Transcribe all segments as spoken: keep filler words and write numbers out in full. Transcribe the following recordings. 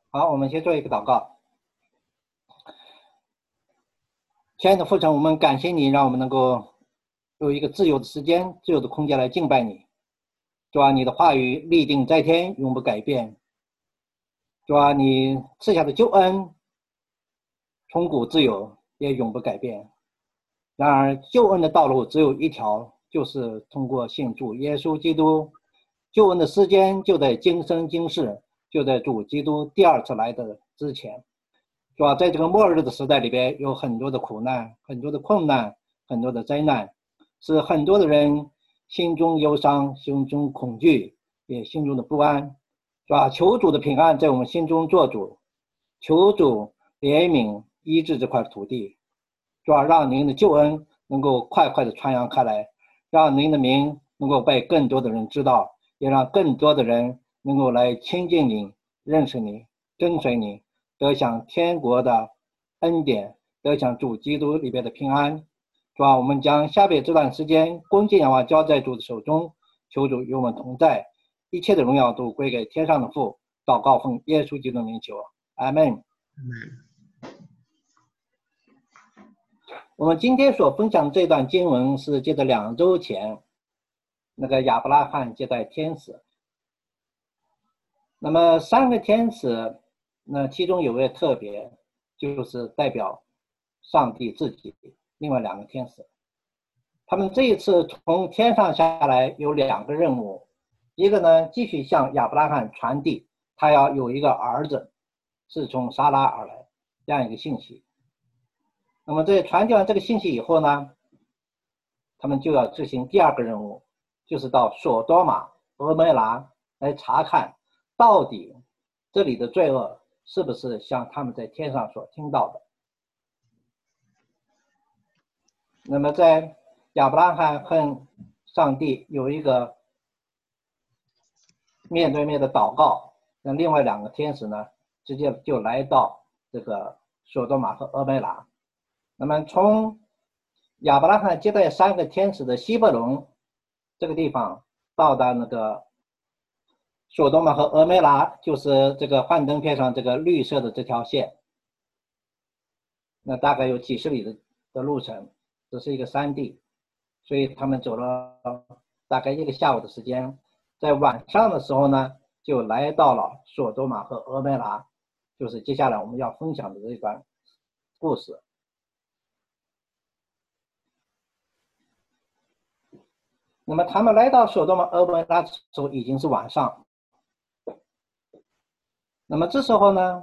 好，我们先做一个祷告。亲爱的父神，我们感谢你，让我们能够有一个自由的时间、自由的空间来敬拜你。主啊，你的话语立定在天，永不改变。主啊，你赐下的救恩从古自有，也永不改变。然而，救恩的道路只有一条，就是通过信主耶稣基督。救恩的时间就在今生今世，就在主基督第二次来的之前。主啊，在这个末日的时代里边，有很多的苦难，很多的困难，很多的灾难，使很多的人心中忧伤，心中恐惧，也心中的不安。是吧？求主的平安在我们心中做主，求主怜悯医治这块土地，是吧？让您的救恩能够快快的传扬开来，让您的名能够被更多的人知道，也让更多的人能够来亲近你，认识你，跟随你，得享天国的恩典，得享主基督里边的平安，是吧？我们将下边这段时间恭敬仰望交在主的手中，求主与我们同在，一切的荣耀都归给天上的父。祷告奉耶稣基督的名求，阿门。我们今天所分享的这段经文是接着两周前那个亚伯拉罕接待天使。那么三个天使，那其中有个特别，就是代表上帝自己。另外两个天使，他们这一次从天上下来有两个任务，一个呢继续向亚伯拉罕传递他要有一个儿子是从撒拉而来这样一个信息。那么在传递完这个信息以后呢，他们就要执行第二个任务，就是到索多玛、俄梅拉来查看到底这里的罪恶是不是像他们在天上所听到的。那么在亚伯拉罕和上帝有一个面对面的祷告，那另外两个天使呢直接就来到这个索多玛和俄梅拉。那么从亚伯拉罕接待三个天使的希伯伦这个地方到达那个索多玛和俄梅拉，就是这个幻灯片上这个绿色的这条线，那大概有几十里的的路程，这是一个山地，所以他们走了大概一个下午的时间，在晚上的时候呢就来到了索多玛和俄梅拉，就是接下来我们要分享的这段故事。那么他们来到索多玛俄梅拉的时候已经是晚上，那么这时候呢，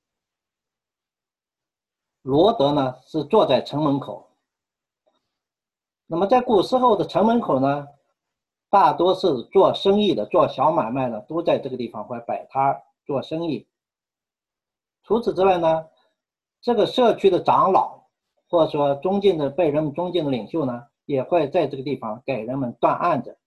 罗德呢是坐在城门口。那么在古时候的城门口呢，大多是做生意的、做小买卖的都在这个地方会摆摊做生意。除此之外呢，这个社区的长老或者说尊敬的被人们尊敬的领袖呢，也会在这个地方给人们断案子。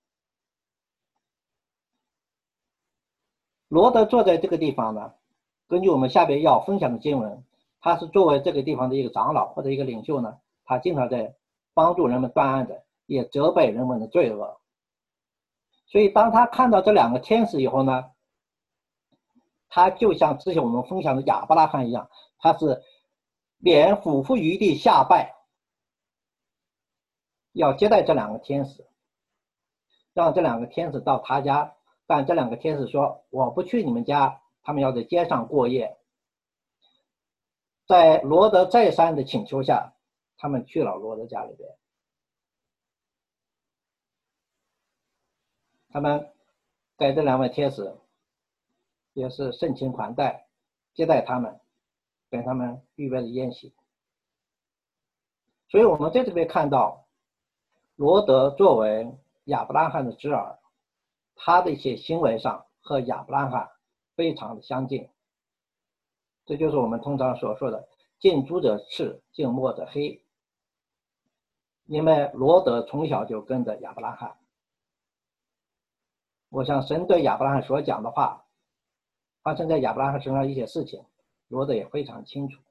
罗德坐在这个地方呢，根据我们下边要分享的经文，他是作为这个地方的一个长老或者一个领袖呢，他经常在帮助人们断案子，也责备人们的罪恶。所以当他看到这两个天使以后呢，他就像之前我们分享的亚伯拉罕一样，他是脸俯伏于地下拜，要接待这两个天使，让这两个天使到他家。但这两个天使说我不去你们家，他们要在街上过夜。在罗德再三的请求下，他们去了罗德家里边。他们给这两位天使也是盛情款待，接待他们，给他们预备了宴席。所以我们在这边看到罗德作为亚伯拉罕的侄儿，他的一些行为上和亚伯拉罕非常的相近。这就是我们通常所说的近朱者赤，近墨者黑。因为罗德从小就跟着亚伯拉罕，我想神对亚伯拉罕所讲的话，发生在亚伯拉罕身上一些事情，罗德也非常清楚，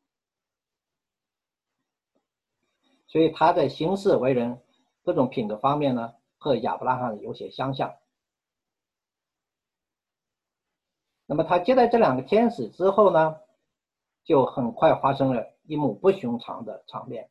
所以他在行事为人各种品格方面呢，和亚伯拉罕有些相像。 那么他接待这两个天使之后呢，就很快发生了一幕不寻常的场面。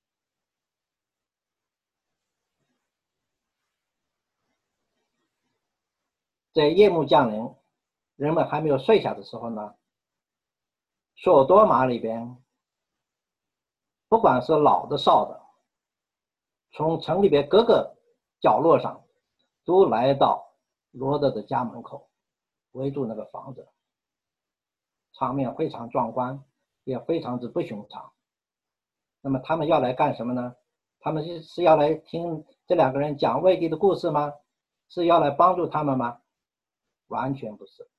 在夜幕降临，人们还没有睡下的时候呢，索多玛里边，不管是老的少的，从城里边各个角落上都来到罗德的家门口，围住那个房子，场面非常壮观，也非常之不寻常。那么他们要来干什么呢？他们是要来听这两个人讲魏帝的故事吗？是要来帮助他们吗？完全不是。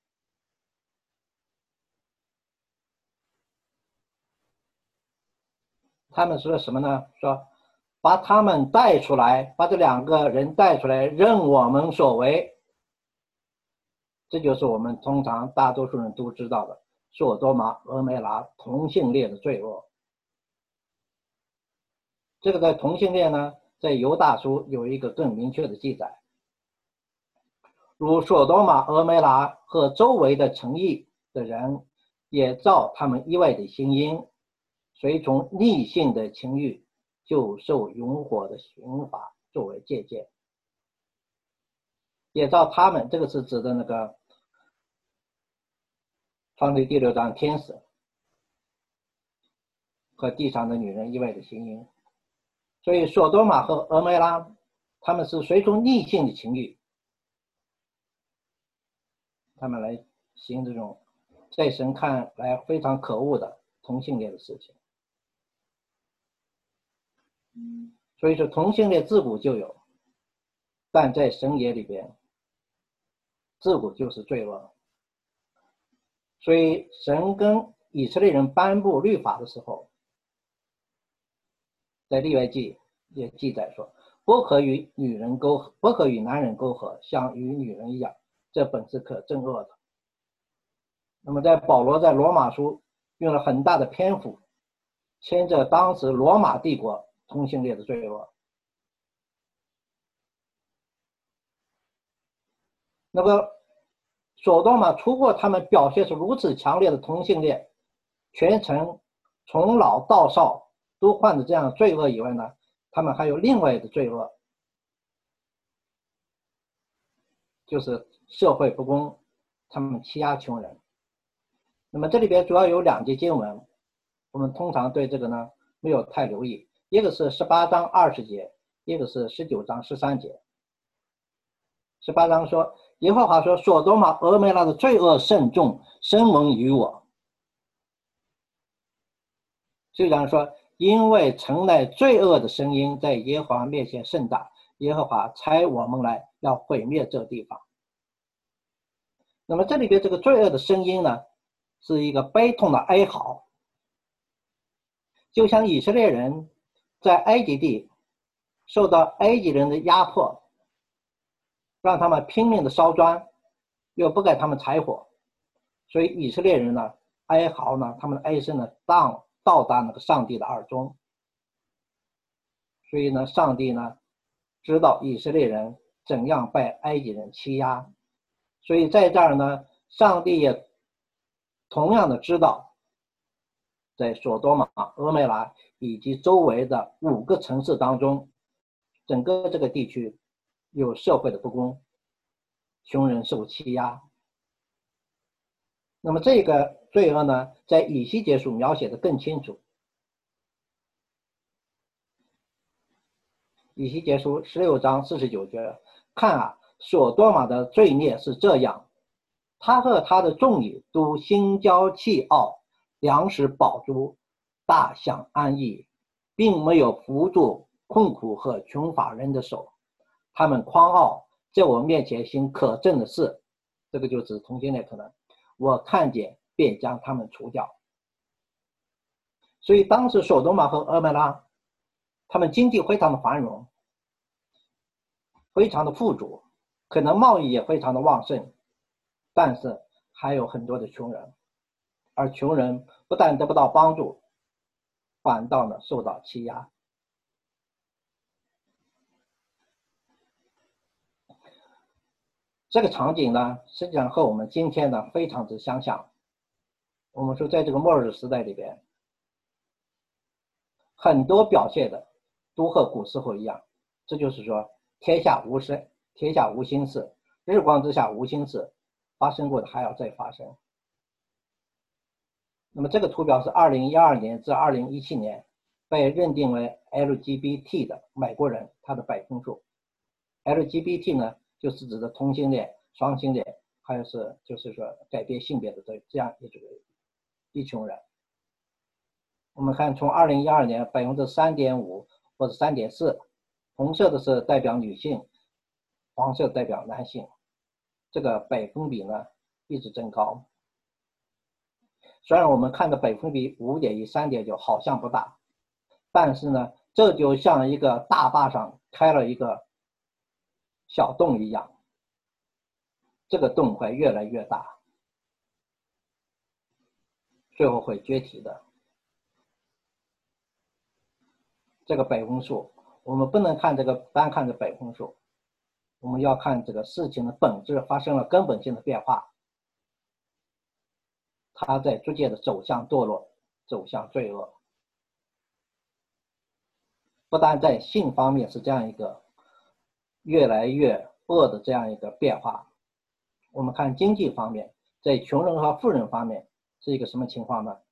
他们说什么呢？说把他们带出来，把这两个人带出来，任我们所为。这就是我们通常大多数人都知道的索多玛、俄梅拉同性恋的罪恶。这个在同性恋呢，在犹大书有一个更明确的记载，如索多玛、俄梅拉和周围的城邑的人，也照他们一味的行淫，随从逆性的情欲，就受永火的刑罚作为借鉴。也照他们，这个是指的那个创世第六章天使和地上的女人一味的行淫。所以索多玛和俄梅拉他们是随从逆性的情欲，他们来行这种在神看来非常可恶的同性恋的事情。所以说同性恋自古就有，但在神眼里边自古就是罪恶。所以神跟以色列人颁布律法的时候，在利未记也记载说，不可与女人沟合，不可与男人沟合，像与女人一样，这本是可憎恶的。那么在保罗在罗马书用了很大的篇幅牵着当时罗马帝国同性恋的罪恶。那个索多玛除过他们表现出如此强烈的同性恋，全城从老到少都患着这样罪恶以外呢，他们还有另外的罪恶，就是社会不公，他们欺压穷人。那么这里边主要有两节经文，我们通常对这个呢没有太留意，一个是十八章二十节，一个是十九章十三节。十八章说，耶和华说，索多玛、俄梅拉的罪恶甚重，深蒙于我。就讲说，因为城内罪恶的声音在耶和华面前甚大，耶和华差我们来要毁灭这地方。那么这里边这个罪恶的声音呢，是一个悲痛的哀嚎，就像以色列人在埃及地受到埃及人的压迫，让他们拼命的烧砖，又不给他们柴火，所以以色列人呢哀嚎呢，他们的哀声呢到到达那个上帝的耳中。所以呢，上帝呢知道以色列人怎样被埃及人欺压，所以在这儿呢，上帝也同样的知道，在索多玛、俄梅拉以及周围的五个城市当中，整个这个地区有社会的不公，穷人受欺压。那么这个罪恶呢，在以西结书描写的更清楚。以西结书十六章四十九节，看啊，索多玛的罪孽是这样，他和他的众女都心骄气傲，粮食饱足，大享安逸，并没有扶助困苦和穷乏人的手。他们狂傲，在我面前行可憎的事，这个就指同性恋可能，我看见便将他们除掉。所以当时索多玛和俄梅拉他们经济非常的繁荣，非常的富足，可能贸易也非常的旺盛，但是还有很多的穷人，而穷人不但得不到帮助，反倒呢受到欺压。 这个场景呢，实际上和我们今天呢非常之相像。我们说，在这个末日时代里边，很多表现的都和古时候一样，这就是说，天下无事，天下无新事，日光之下无新事，发生过的还要再发生。那么这个图表是二零一二年至二零一七年被认定为 L G B T 的美国人他的百分数。L G B T 呢，就是指的同性恋、双性恋，还有是就是说改变性别的这这样一种一群人。我们看从二零一二年百分之三点五或者三点四，红色的是代表女性，黄色代表男性，这个百分比呢一直增高。虽然我们看的百分比五点一、三点九好像不大，但是呢，这就像一个大坝上开了一个小洞一样，这个洞会越来越大，最后会决堤的。这个百分数，我们不能看这个单看这百分数，我们要看这个事情的本质发生了根本性的变化，它在逐渐的走向堕落，走向罪恶。不但在性方面是这样一个越来越恶的这样一个变化，我们看经济方面，在穷人和富人方面是一个什么情况呢？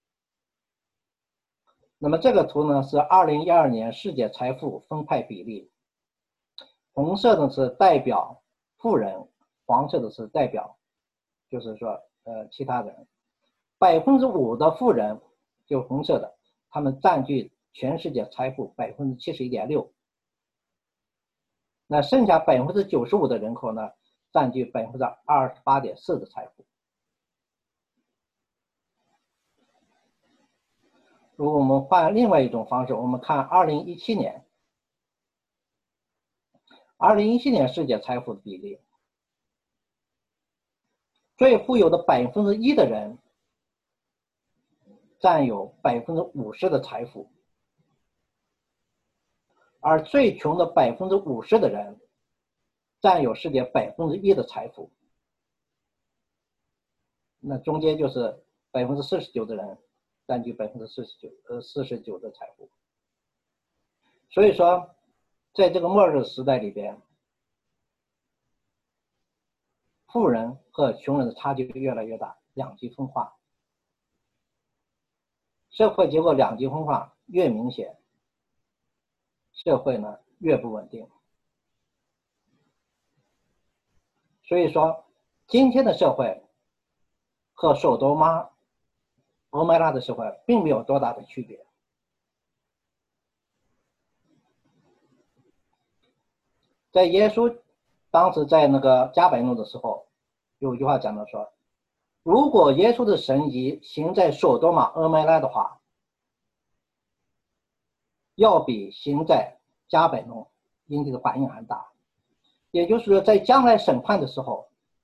那么这个图呢是二零一二年世界财富分配比例，红色的是代表富人，黄色的是代表就是说呃其他人。百分之五的富人就红色的，他们占据全世界财富百分之七十一点六，那剩下百分之九十五的人口呢，占据百分之二十八点四的财富。如果我们换另外一种方式，我们看二零一七年，二零一七年世界财富的比例，最富有的百分之一的人占有百分之五十的财富，而最穷的百分之五十的人占有世界百分之一的财富，那中间就是百分之四十九的人占据百分之四十九呃四十九的财富。所以说，在这个末日时代里边，富人和穷人的差距越来越大，两极分化。社会结构两极分化越明显，社会呢越不稳定。所以说，今天的社会和索多玛、俄麦拉的社会并没有多大的区别。在耶稣当时在那个加百农的时候，有一句话讲到说，如果耶稣的神迹行在索多玛、俄麦拉的话，要比行在加百农引起的反应还大。也就是说，在将来审判的时候，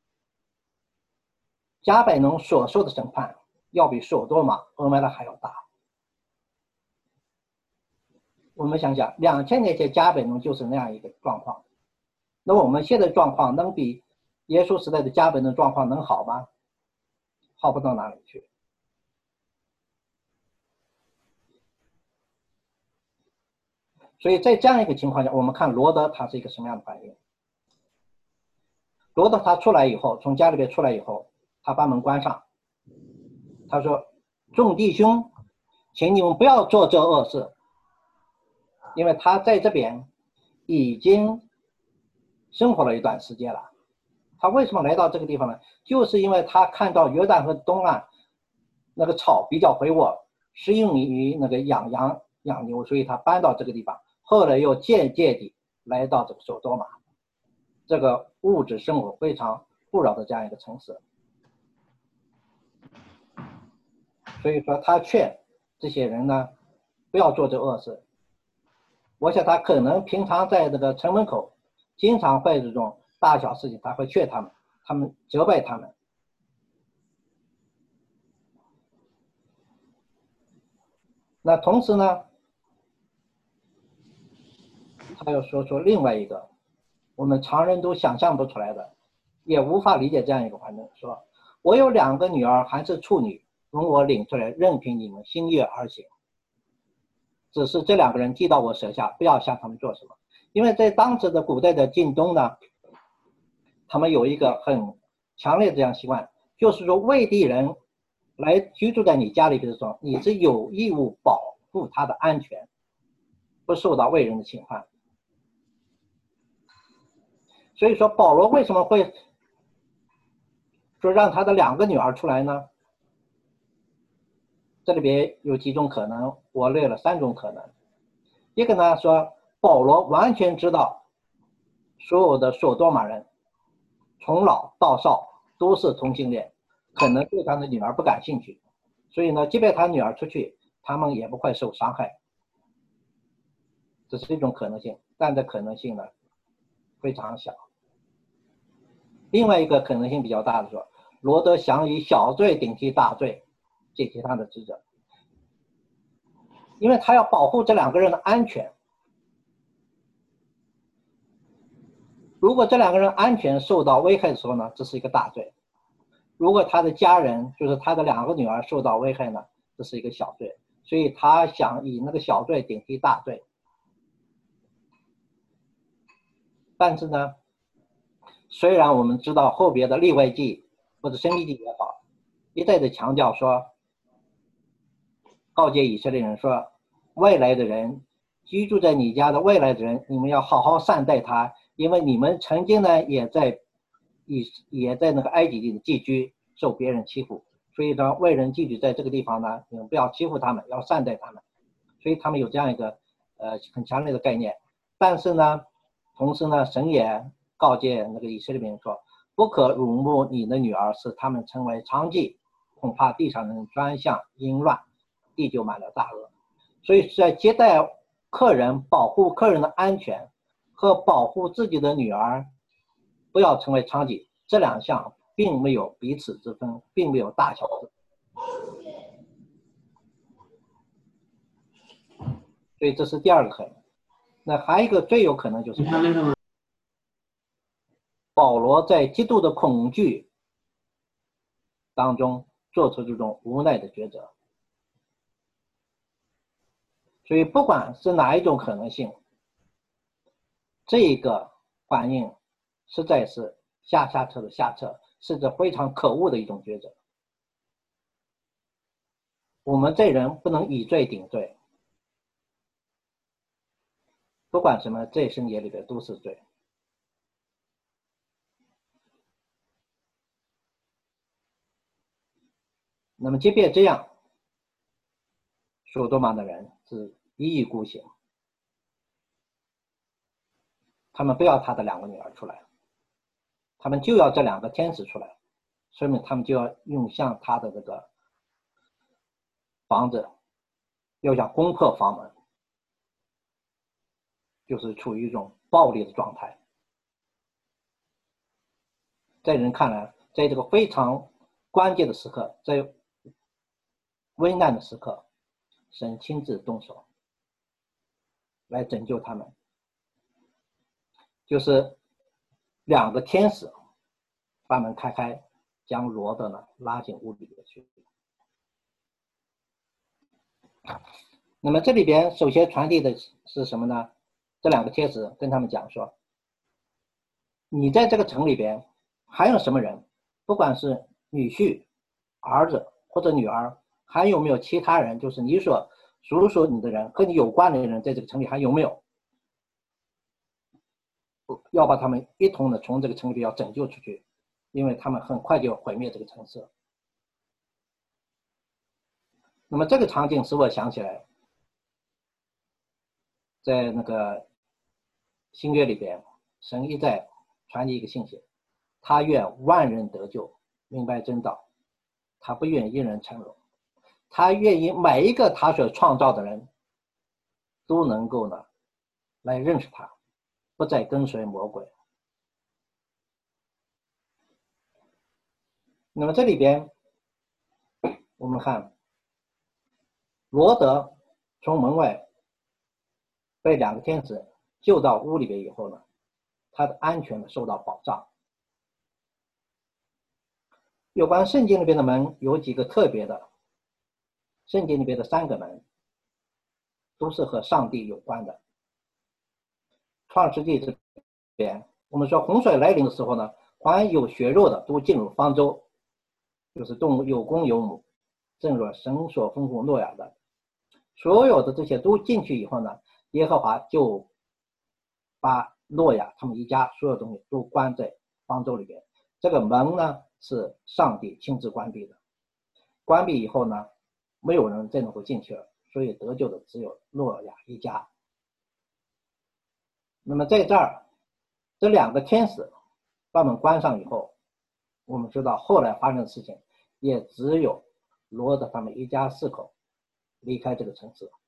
加百农所受的审判要比索多玛、俄麦拉还要大。我们想想，两千年前加百农就是那样一个状况，那么我们现在状况能比耶稣时代的加百农状况能好吗？好不到哪里去。所以在这样一个情况下，我们看罗德他是一个什么样的反应？罗德他出来以后，从家里边出来以后，他把门关上，他说：“众弟兄，请你们不要做这恶事。”因为他在这边已经生活了一段时间了。他为什么来到这个地方呢？就是因为他看到约旦河东岸那个草比较肥沃，适应于那个养羊养牛，所以他搬到这个地方。后来又渐渐地来到这个索多玛，这个物质生活非常富饶的这样一个城市。所以说他劝这些人呢，不要做这恶事。我想他可能平常在这个城门口经常会这种大小事情，他会劝他们，他们责备他们。那同时呢，他又说出另外一个我们常人都想象不出来的， 也无法理解这样一个环境，说我有两个女儿还是处女，容我领出来，任凭你们心悦而行。只是这两个人记到我手下，不要向他们做什么。因为在当时的古代的晋东呢，他们有一个很强烈的这样习惯，就是说外地人来居住在你家里的时候，你是有义务保护他的安全，不受到外人的侵犯。所以说保罗为什么会说让他的两个女儿出来呢？这里边有几种可能，我列了三种可能。一个呢，说保罗完全知道所有的索多玛人从老到少都是同性恋，可能对他的女儿不感兴趣，所以呢，即便他女儿出去，他们也不会受伤害。这是一种可能性，但这可能性呢非常小。另外一个可能性比较大的说，罗德想以小罪顶替大罪，解决他的职责，因为他要保护这两个人的安全。如果这两个人安全受到危害的时候呢，这是一个大罪；如果他的家人，就是他的两个女儿受到危害呢，这是一个小罪。所以他想以那个小罪顶替大罪。但是呢，虽然我们知道后边的利未记或者申命记也好，一再的强调说，告诫以色列人说，未来的人居住在你家的未来的人，你们要好好善待他，因为你们曾经呢也在也也在那个埃及地的寄居，受别人欺负，所以呢为人寄居在这个地方呢，你们不要欺负他们，要善待他们。所以他们有这样一个呃很强烈的概念。但是呢，同时呢，神也告诫那个以色列人说，不可辱没你的女儿，使他们成为娼妓，恐怕地上人专向淫乱，地就满了大恶。所以在接待客人、保护客人的安全和保护自己的女儿不要成为娼妓，这两项并没有彼此之分，并没有大小之分。所以这是第二个可能。那还有一个最有可能就是保罗在极度的恐惧当中做出这种无奈的抉择。所以不管是哪一种可能性，这个反应实在是下下策的下策，是这非常可恶的一种抉择。我们这人不能以罪顶罪，不管什么，这生业里边都是罪。那么即便这样，索多玛的人是一意孤行，他们不要他的两个女儿出来，他们就要这两个天使出来，说明他们就要用向他的这个房子，要想攻破房门，就是处于一种暴力的状态。在人看来，在这个非常关键的时刻，在危难的时刻，神亲自动手来拯救他们，就是两个天使把门开开，将罗德呢拉进屋里面去。那么这里边首先传递的是什么呢？这两个天使跟他们讲说，你在这个城里边还有什么人，不管是女婿、儿子或者女儿，还有没有其他人，就是你所属属你的人和你有关的人，在这个城里还有没有，要把他们一同的从这个城里要拯救出去，因为他们很快就要毁灭这个城市。那么这个场景使我想起来，在那个新约里边，神一再传递一个信息，他愿万人得救，明白真道，他不愿一人成荣，他愿意每一个他所创造的人都能够呢来认识他，不再跟随魔鬼。那么这里边我们看罗德从门外被两个天使救到屋里边以后呢，他的安全受到保障。 有关圣经里边的门有几个特别的，圣经里边的三个门都是和上帝有关的。创世纪这边，我们说洪水来临的时候呢，凡有血肉的都进入方舟，就是动物有公有母，正如神所吩咐诺亚的。所有的这些都进去以后呢，耶和华就把诺亚他们一家所有东西都关在方舟里边。这个门呢是上帝亲自关闭的，关闭以后呢，没有人再能够进去了，所以得救的只有诺亚一家。那么在这儿，这两个天使把门关上以后，我们知道后来发生的事情，也只有罗德他们一家四口离开这个城市。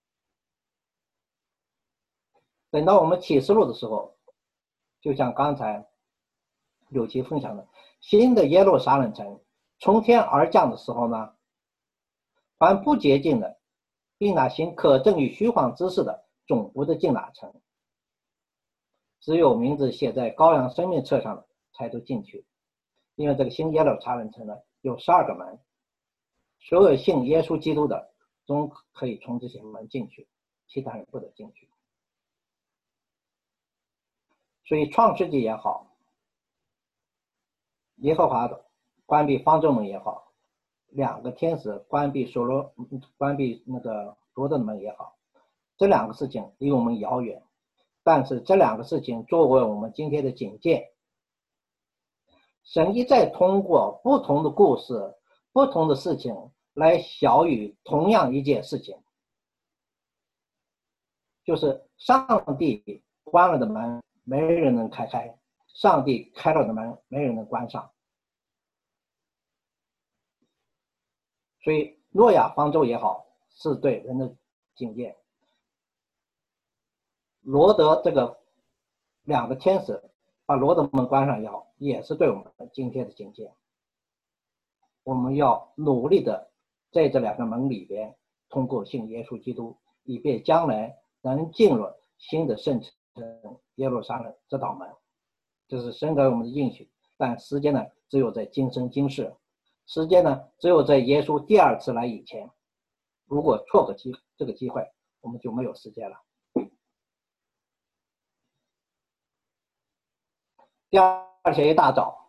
等到我们启示录的时候，就像刚才柳奇分享的，新的耶路撒冷城从天而降的时候呢，凡不洁净的，并那行可证与虚谎之事的，总不得进那城。只有名字写在羔羊生命册上的才都进去。因为这个新耶路撒冷城呢有十二个门，所有信耶稣基督的都可以从这些门进去，其他人不得进去。所以创世纪也好，耶和华的关闭方舟门也好，两个天使关闭所罗关闭那个罗德的门也好，这两个事情离我们遥远，但是这两个事情作为我们今天的警戒。神一再通过不同的故事、不同的事情来晓谕同样一件事情，就是上帝关了的门没人能开开，上帝开了的门没人能关上。所以诺亚方舟也好，是对人的警戒。罗德这个两个天使把罗德门关上也好，也是对我们今天的警戒。我们要努力的在这两个门里边通过信耶稣基督，以便将来能进入新的圣城耶路撒冷这道门。这是神给我们的应许，但时间呢只有在今生今世，时间呢只有在耶稣第二次来以前。如果错过机这个机会，我们就没有时间了。第二天一大早，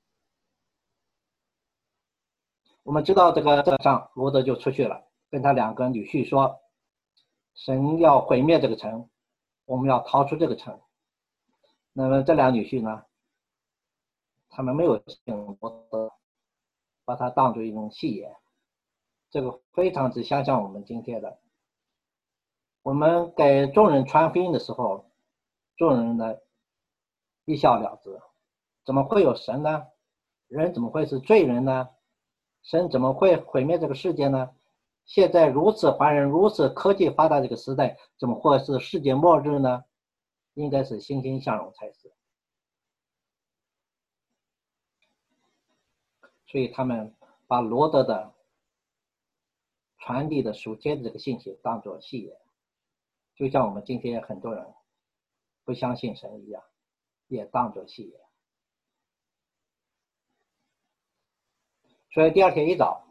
我们知道这个早上罗德就出去了，跟他两个女婿说，神要毁灭这个城，我们要逃出这个城。那么这两女婿呢，他们没有信罗德，把他当作一种戏言。这个非常之相像我们今天的，我们给众人传福音的时候，众人呢一笑了之，怎么会有神呢？人怎么会是罪人呢？神怎么会毁灭这个世界呢？现在如此繁荣、如此科技发达这个时代，怎么会是世界末日呢？应该是欣欣向荣才是。所以他们把罗德的传递的属天的这个信息当作戏言，就像我们今天很多人不相信神一样，也当作戏言。所以第二天一早，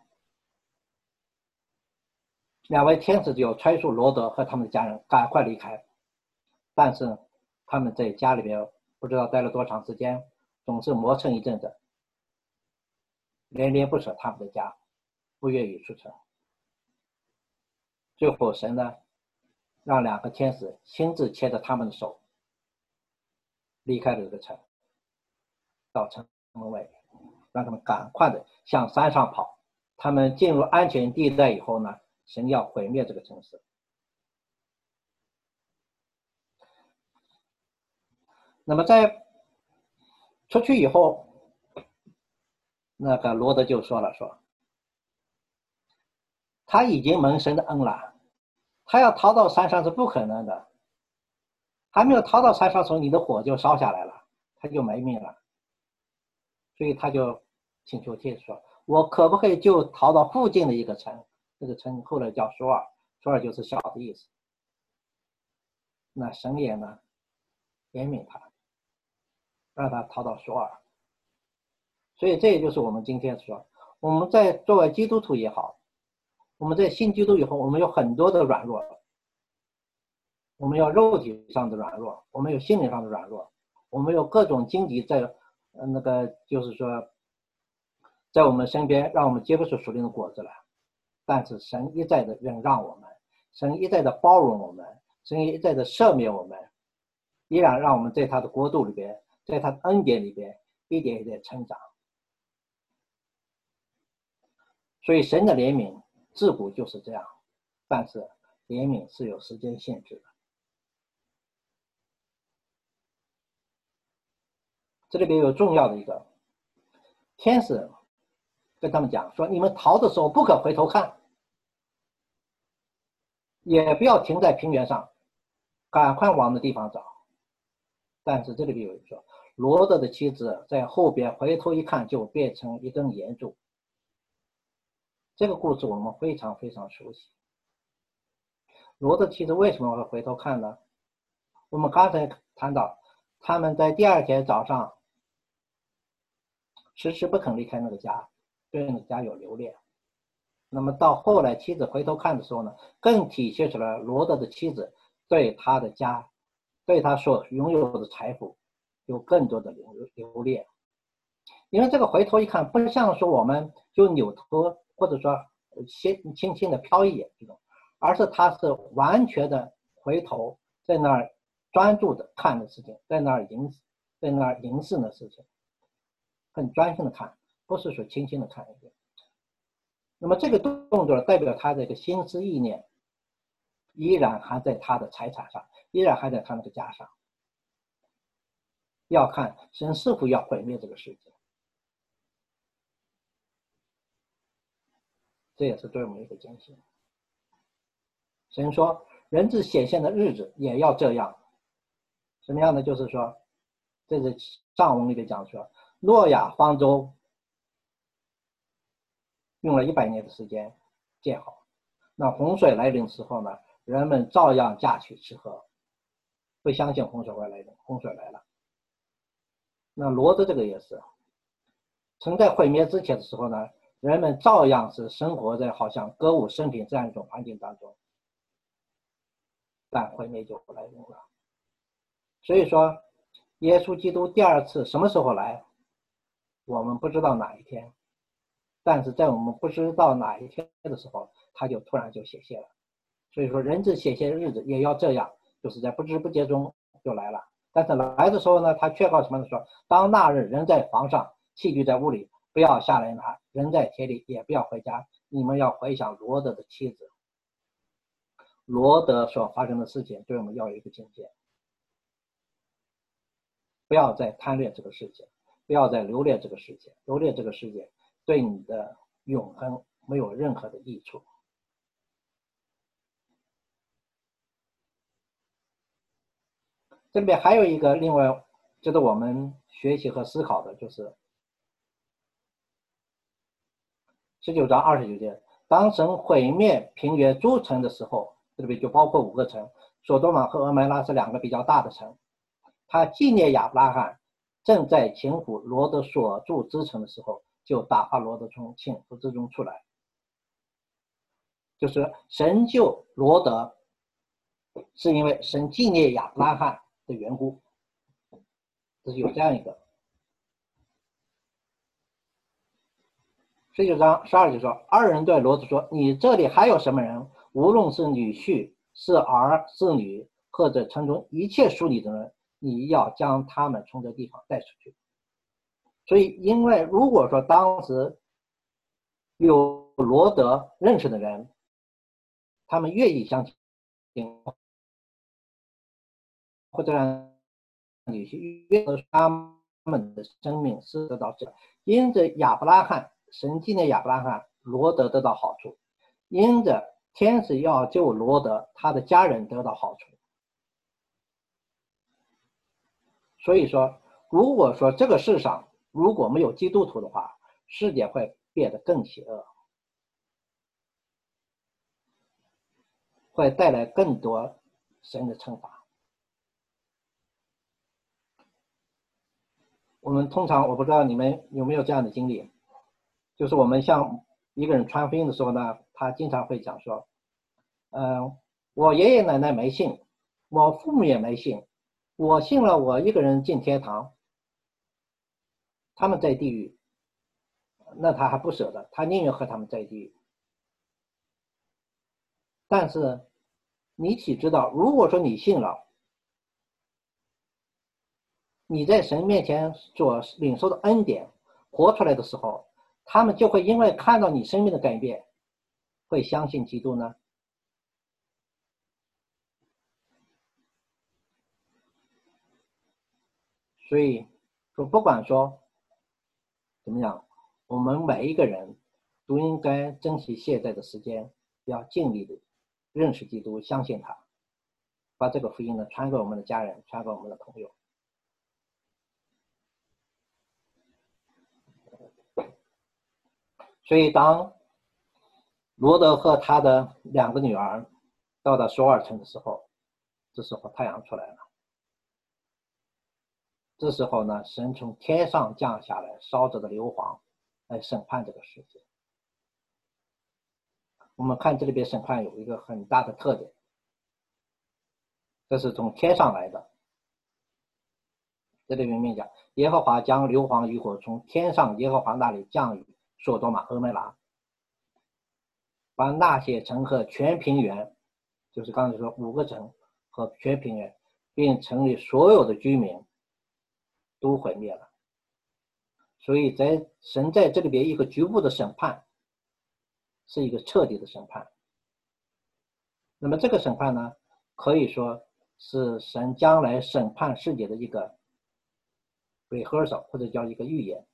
两位天使就催促罗德和他们的家人赶快离开，但是他们在家里边不知道待了多长时间，总是磨蹭一阵子，连连不舍他们的家，不愿意出城。最后神呢，让两个天使亲自牵着他们的手离开了这个城，到城门外，让他们赶快的向山上跑。他们进入安全地带以后呢，神要毁灭这个城市。那么在出去以后，那个罗德就说了说，他已经蒙神的恩了，他要逃到山上是不可能的，还没有逃到山上的时候，你的火就烧下来了，他就没命了。所以他就请求天说，我可不可以就逃到附近的一个城，这个城后来叫索尔，索尔就是小的意思。那神也呢怜悯他，让他逃到索尔。 所以这也就是我们今天说，我们在作为基督徒也好，我们在信基督以后，我们有很多的软弱，我们有肉体上的软弱，我们有心灵上的软弱，我们有各种荆棘在呃那个就是说在我们身边，让我们结不出属灵的果子来。但是神一再的忍让我们，神一再的包容我们，神一再的赦免我们，依然让我们在他的国度里边，在他的恩典里边一点一点成长。所以神的怜悯自古就是这样，但是怜悯是有时间限制的。这里边有重要的一个，天使跟他们讲说，你们逃的时候不可回头看，也不要停在平原上，赶快往那地方找。但是这里边有一说，罗德的妻子在后边回头一看，就变成一根岩柱。这个故事我们非常非常熟悉。罗德妻子为什么会回头看呢？我们刚才谈到，他们在第二天早上迟迟不肯离开那个家，对那个家有留恋。那么到后来妻子回头看的时候呢，更体现出来罗德的妻子对他的家，对他所拥有的财富有更多的留留恋。因为这个回头一看，不像说我们就扭头或者说先轻轻的瞟一眼这种，而是他是完全的回头，在那儿专注的看的事情，在那儿凝在那儿凝视的事情，很专心的看，不是说轻轻的看一遍。那么这个动作代表他的一个心思意念依然还在他的财产上，依然还在他那个家上。要看神是否要毁灭这个世界，这也是对我们一个警醒。神说人子显现的日子也要这样，什么样的？就是说这是上文里面讲说，诺亚方舟用了一百年的时间建好，那洪水来临的时候呢，人们照样嫁娶吃喝，不相信洪水会来临，洪水来了。那罗德这个也是，曾在毁灭之前的时候呢，人们照样是生活在好像歌舞升平这样一种环境当中，但毁灭就来临了。所以说耶稣基督第二次什么时候来，我们不知道哪一天，但是在我们不知道哪一天的时候，他就突然就显现了。所以说人子显现的日子也要这样，就是在不知不觉中就来了。但是来的时候呢，他却告什么呢？说当那日人在房上，器具在屋里，不要下来拿；人在田里，也不要回家。你们要回想罗德的妻子，罗德所发生的事情，对我们要有一个警戒，不要再贪恋这个世界，不要再留恋这个世界，留恋这个世界对你的永恒没有任何的益处。这里边还有一个另外值得我们学习和思考的，就是十九章二十九节，当神毁灭平原诸城的时候，这里边就包括五个城，索多玛和俄麦拉是两个比较大的城。他纪念亚伯拉罕正在擒捕罗德所住之城的时候，就打发罗德从寝府之中出来，就是神救罗德是因为神纪念亚伯拉罕的缘故，这是有这样一个。十九章十二节说，二人对罗子说，你这里还有什么人，无论是女婿是儿是女，或者城中一切属你的人，你要将他们从这地方带出去。所以因为如果说当时有罗德认识的人，他们愿意相信，或者让女婿愿意他们的生命是得到这，因着亚伯拉罕神纪念亚伯拉罕，罗德得到好处，因着天使要救罗德，他的家人得到好处。所以说如果说这个世上如果没有基督徒的话，世界会变得更邪恶，会带来更多神的惩罚。 我们通常我不知道你们有没有这样的经历，就是我们向一个人传福音的时候呢，他经常会讲说，嗯、呃，我爷爷奶奶没信，我父母也没信，我信了，我一个人进天堂，他们在地狱，那他还不舍得，他宁愿和他们在地狱。但是你岂知道，如果说你信了，你在神面前所领受的恩典活出来的时候，他们就会因为看到你生命的改变，会相信基督呢？所以说，不管说怎么样，我们每一个人都应该珍惜现在的时间，要尽力的认识基督，相信他，把这个福音呢传给我们的家人，传给我们的朋友。所以当罗德和他的两个女儿到达首尔城的时候，这时候太阳出来了。这时候呢，神从天上降下来，烧着的硫磺来审判这个世界。我们看这里边审判有一个很大的特点，这是从天上来的。这里面明讲，耶和华将硫磺与火从天上耶和华那里降雨所多玛、俄梅拉，把那些城和全平原，就是刚才说五个城和全平原，并城里所有的居民都毁灭了。所以在神在这里边一个局部的审判，是一个彻底的审判。那么这个审判呢，可以说是神将来审判世界的一个 rehearsal， 或者叫一个预言。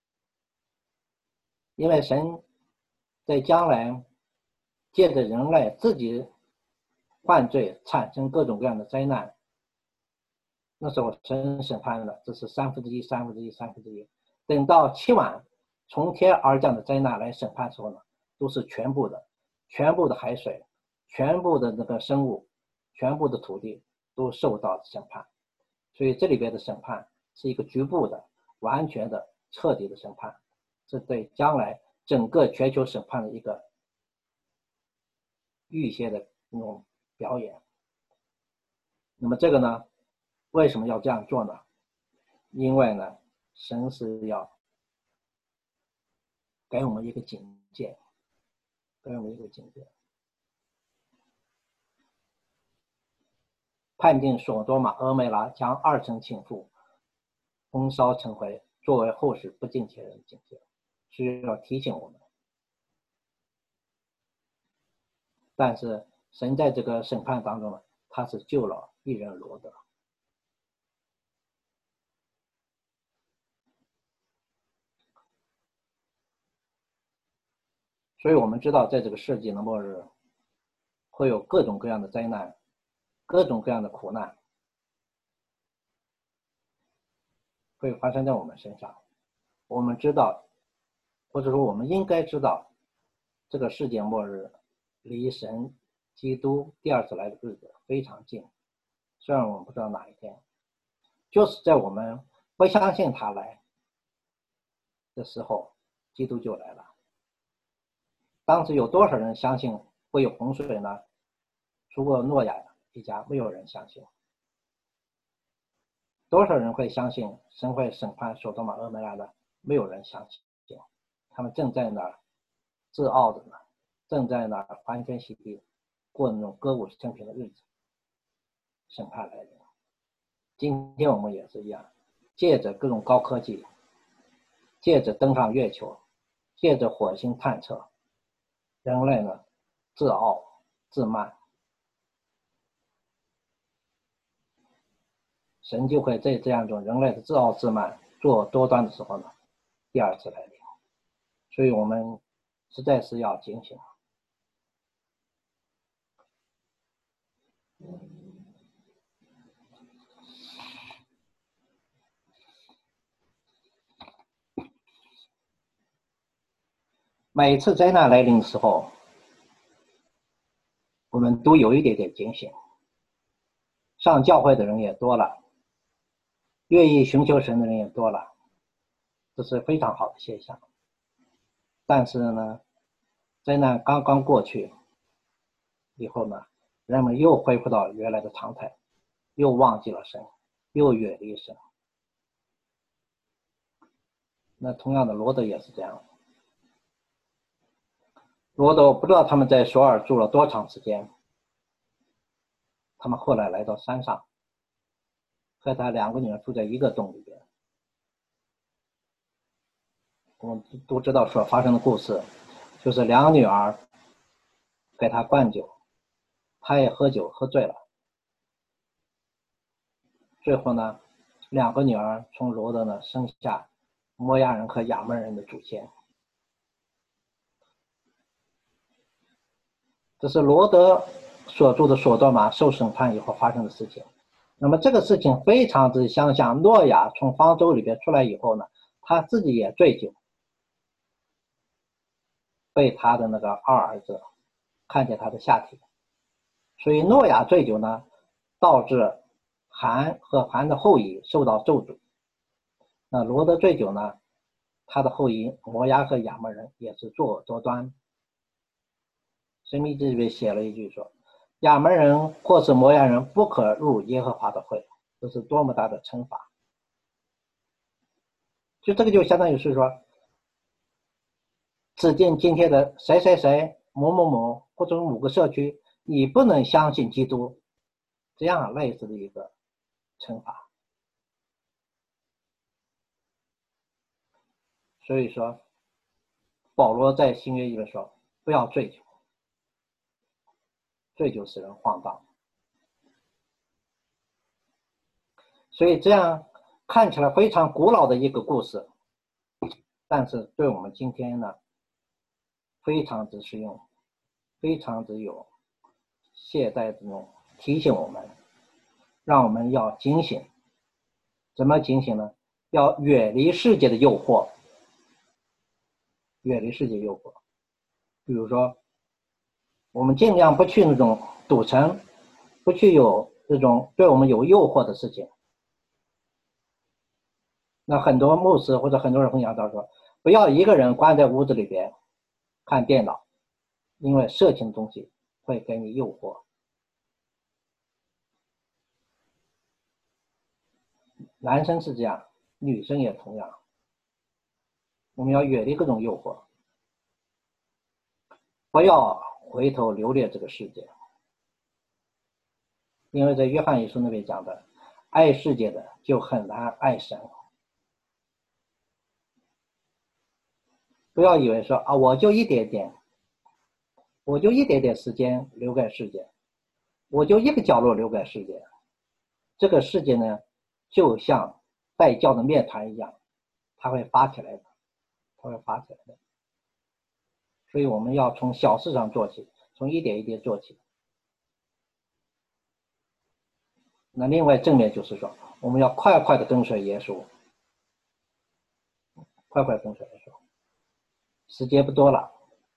因为神在将来借着人类自己犯罪产生各种各样的灾难，那时候神审判了，这是三分之一、三分之一、三分之一。等到七晚从天而降的灾难来审判的时候呢，都是全部的，全部的海水，全部的那个生物，全部的土地都受到审判。所以这里边的审判是一个局部的、完全的、彻底的审判，是对将来整个全球审判的一个预先的那种表演。那么这个呢，为什么要这样做呢？因为呢，神是要给我们一个警戒，给我们一个警戒，判定所多玛、俄梅拉将二城倾覆，焚烧成灰，作为后世不敬虔人的警戒，是要提醒我们。但是神在这个审判当中呢，他是救了一人罗德。所以我们知道，在这个世纪的末日，会有各种各样的灾难，各种各样的苦难，会发生在我们身上。我们知道，或者说我们应该知道，这个世界末日离神基督第二次来的日子非常近，虽然我们不知道哪一天，就是在我们不相信他来的时候，基督就来了。当时有多少人相信会有洪水呢？除过诺亚一家，没有人相信。多少人会相信神会审判所多玛、俄梅拉的？没有人相信。他们正在那儿自傲的呢，正在那儿欢天喜地过那种歌舞升平的日子。审判来临。今天我们也是一样，借着各种高科技，借着登上月球，借着火星探测，人类呢自傲自慢，神就会在这样一种人类的自傲自慢做多端的时候呢，第二次来临。所以我们实在是要警醒。每次灾难来临的时候，我们都有一点点警醒。上教会的人也多了，愿意寻求神的人也多了， 这是非常好的现象。但是呢，灾难刚刚过去以后呢，人们又恢复到原来的常态，又忘记了神，又远离神。那同样的，罗德也是这样。罗德，我不知道他们在首尔住了多长时间。他们后来来到山上，和他两个女儿住在一个洞里边。我们都知道所发生的故事，就是两个女儿给他灌酒，他也喝酒喝醉了。最后呢，两个女儿从罗德呢生下摩亚人和亚扪人的祖先。这是罗德所住的所多玛受审判以后发生的事情。那么这个事情非常之相像诺亚从方舟里边出来以后呢，他自己也醉酒，被他的那个二儿子看见他的下体，所以诺亚醉酒呢，导致含和含的后裔受到咒诅。那罗德醉酒呢，他的后裔摩押和亚扪人也是作恶多端。申命记里面写了一句说，亚扪人或是摩押人不可入耶和华的会，这是多么大的惩罚。就这个就相当于是说，指定今天的谁谁谁某某某或者某个社区，你不能相信基督，这样类似的一个惩罚。所以说保罗在新约里面说，不要醉酒，醉酒使人晃荡。所以这样看起来非常古老的一个故事，但是对我们今天呢，非常之实用，非常之有现代这种提醒我们，让我们要警醒。怎么警醒呢？要远离世界的诱惑，远离世界诱惑。比如说，我们尽量不去那种赌城，不去有这种对我们有诱惑的事情。那很多牧师或者很多人分享到说，不要一个人关在屋子里边看电脑，因为色情东西会给你诱惑。男生是这样，女生也同样。我们要远离各种诱惑，不要回头留恋这个世界。因为在约翰一书那边讲的，爱世界的就很难爱神。不要以为说啊，我就一点点，我就一点点时间留给世界，我就一个角落留给世界。这个世界呢，就像带教的面团一样，它会发起来的，它会发起来的。所以我们要从小事上做起，从一点一点做起。那另外正面就是说，我们要快快的跟随耶稣，快快跟随耶稣。时间不多了，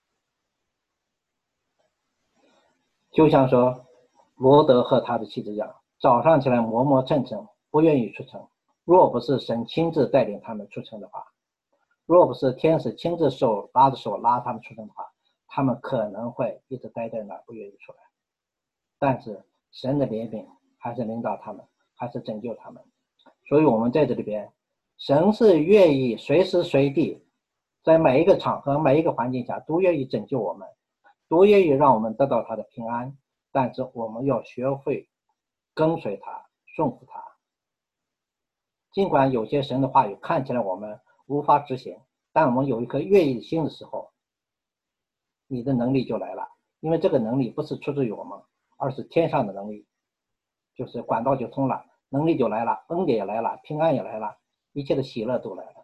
就像说罗德和他的妻子一样，早上起来磨磨蹭蹭，不愿意出城。若不是神亲自带领他们出城的话，若不是天使亲自手拉着手拉他们出城的话，他们可能会一直待在那儿不愿意出来。但是神的怜悯还是领导他们，还是拯救他们。所以我们在这里边，神是愿意随时随地，在每一个场合每一个环境下都愿意拯救我们，都愿意让我们得到他的平安。但是我们要学会跟随他，顺服他。尽管有些神的话语看起来我们无法执行，但我们有一颗愿意的心的时候，你的能力就来了。因为这个能力不是出自于我们，而是天上的能力，就是管道就通了，能力就来了，恩典也来了，平安也来了，一切的喜乐都来了。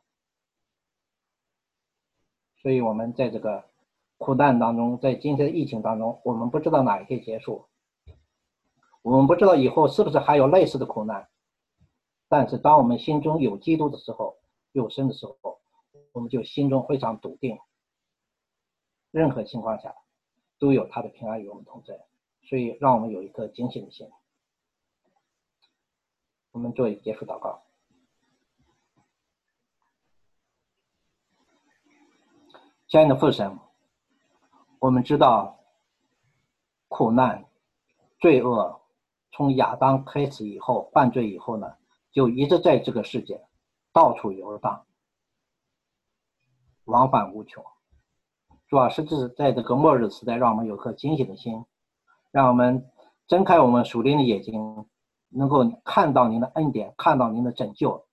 所以我们在这个苦难当中，在今天的疫情当中，我们不知道哪一天结束，我们不知道以后是不是还有类似的苦难。但是当我们心中有基督的时候，有神的时候，我们就心中非常笃定，任何情况下都有他的平安与我们同在。所以让我们有一颗警醒的心。我们做一结束祷告。 亲爱的父神，我们知道苦难、罪恶从亚当开始以后，犯罪以后呢，就一直在这个世界到处游荡，往返无穷。主要是指在这个末日时代，让我们有颗警醒的心，让我们睁开我们属灵的眼睛，能够看到您的恩典，看到您的拯救。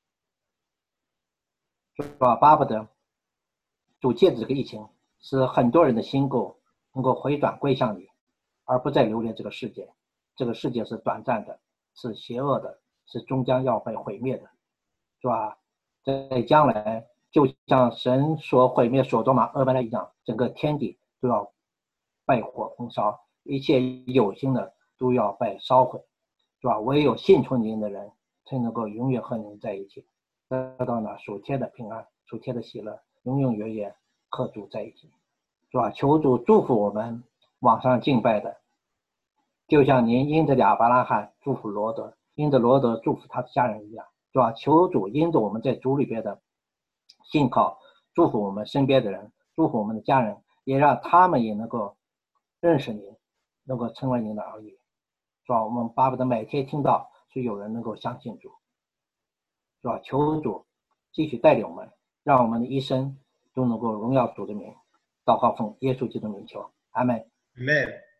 主啊，巴不得主借着这个疫情，使很多人的心够能够回转归向你，而不再留恋这个世界。这个世界是短暂的，是邪恶的，是终将要被毁灭的，是吧？在将来，就像神所毁灭所多玛、俄伯拉一样，整个天地都要被火焚烧，一切有心的都要被烧毁，是吧？唯有信从您的人，才能够永远和您在一起，得到那属天的平安、属天的喜乐，永永远远和主在一起，是吧？求主祝福我们网上敬拜的，就像您因着亚伯拉罕祝福罗德，因着罗德祝福他的家人一样，是吧？求主因着我们在主里边的信靠，祝福我们身边的人，祝福我们的家人，也让他们也能够认识您，能够成为您的儿女，是吧？我们巴不得每天听到是有人能够相信主，是吧？求主继续带领我们，让我们的一生都能够荣耀主的名。祷告奉耶稣基督的名求，阿们。 Amen.